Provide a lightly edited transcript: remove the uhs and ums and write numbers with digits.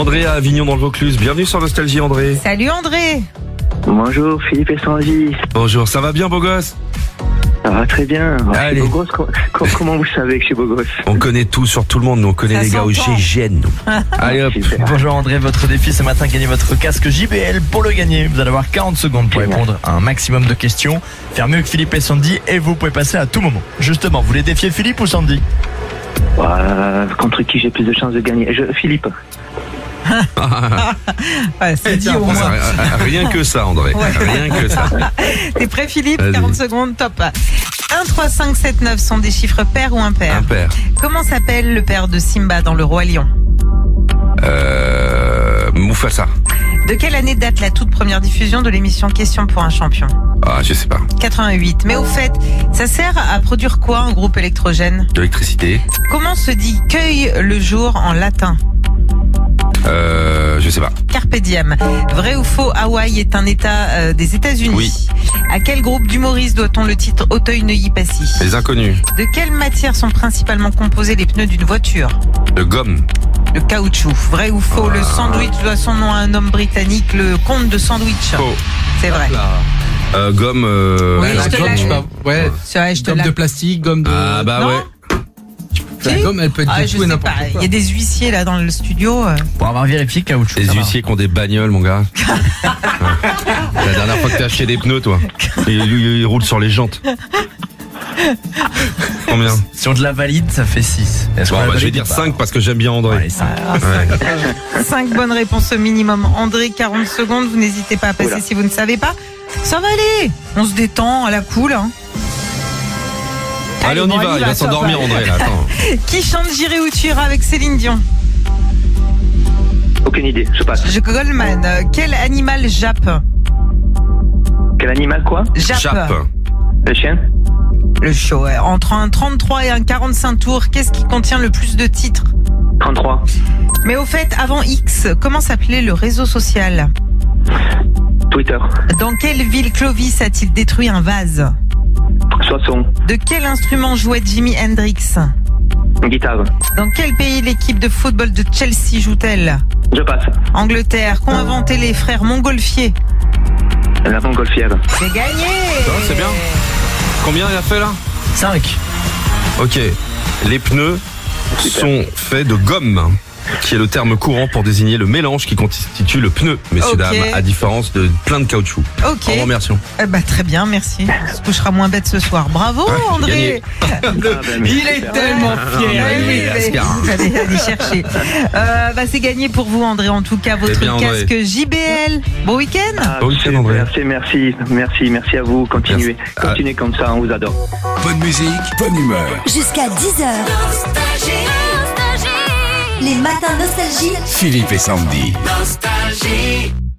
André à Avignon dans le Vaucluse. Bienvenue sur Nostalgie, André. Salut André. Bonjour Philippe et Sandy. Bonjour, ça va bien, beau gosse? Ça va très bien. Allez. Je suis beau gosse. Comment vous savez que je suis beau gosse? On connaît tout sur tout le monde, nous on connaît Ça les gars au s'entend. GIGN, nous. Allez hop. Super. Bonjour André, votre défi ce matin, gagner votre casque JBL. Pour le gagner, vous allez avoir 40 secondes pour répondre à un maximum de questions, faire mieux que Philippe et Sandy, et vous pouvez passer à tout moment. Justement, vous voulez défier Philippe ou Sandy? Contre qui j'ai plus de chances de gagner? Philippe. Ouais, c'est dit Tiens, au moins. rien que ça, André. Ouais. Rien que ça. T'es prêt Philippe? Vas-y. 40 secondes, top. 1, 3, 5, 7, 9 sont des chiffres pairs ou impairs? Impair. Comment s'appelle le père de Simba dans Le Roi Lion? Mufasa. De quelle année date la toute première diffusion de l'émission Question pour un champion? Ah, je sais pas. 88. Mais au fait, ça sert à produire quoi un groupe électrogène? De l'électricité. Comment se dit cueille le jour en latin? Je sais pas. Carpe diem. Vrai ou faux, Hawaï est un état des États-Unis. Oui. À quel groupe d'humoristes doit-on le titre Auteuil-Neuilly-Passy? Les inconnus. De quelle matière sont principalement composés les pneus d'une voiture? De gomme. Le caoutchouc. Vrai ou faux, le sandwich doit son nom à un homme britannique, le comte de Sandwich? Faux. C'est vrai. Gomme. Oui, alors, je te gomme, l'ai. je sais pas. Ouais. C'est vrai, je te Gomme la... de plastique, gomme de. Ah bah Non. ouais. La Si. gomme, elle peut être Ah, de je tout et sais n'importe pas. Il quoi. y a des huissiers là dans le studio. Pour avoir vérifié caoutchouc. Les ça va. huissiers qui ont des bagnoles, mon gars. La dernière fois que t'as acheté des pneus, toi. Ils roulent sur les jantes. Combien? Si on te la valide, ça fait 6. Bon, bah, je vais dire 5 parce que j'aime bien André. Allez, 5. Ouais. 5 bonnes réponses au minimum. André, 40 secondes. Vous n'hésitez pas à passer Oula. si vous ne savez pas. Ça va aller. On se détend à la cool. Hein. Allez, on y bon, va. Il va ça s'endormir, va. André, là. Attends. Qui chante J'irai où tu iras avec Céline Dion? Aucune idée. Je passe. Goldman. Quel animal jappe? Quel animal quoi? Chape. Le chien? Le show. Ouais. Entre un 33 et un 45 tours, qu'est-ce qui contient le plus de titres? 33. Mais au fait, avant X, comment s'appelait le réseau social? Twitter. Dans quelle ville Clovis a-t-il détruit un vase? Soissons. De quel instrument jouait Jimi Hendrix? Guitare. Dans quel pays l'équipe de football de Chelsea joue-t-elle? Je passe. Angleterre. Qu'ont inventé les frères Montgolfier? La montgolfière. C'est gagné! C'est bien. Combien il a fait là? 5. Ok. Les pneus sont faits de gomme, qui est le terme courant pour désigner le mélange qui constitue le pneu, messieurs, Ok. dames, à différence de plein de caoutchouc. Ok. En remercions. Très bien, merci. On se couchera moins bête ce soir. Bravo, j'ai André! Il est tellement fier. Ouais, lui. oui, allez chercher. C'est gagné pour vous, André. En tout cas, votre Eh bien, André. casque JBL. Bon week-end! Bon week-end, André. Merci à vous. Continuez. Merci. Continuez comme ça, on vous adore. Bonne musique, bonne humeur. Jusqu'à 10h. Les matins nostalgie. Philippe et Sandy. Nostalgie.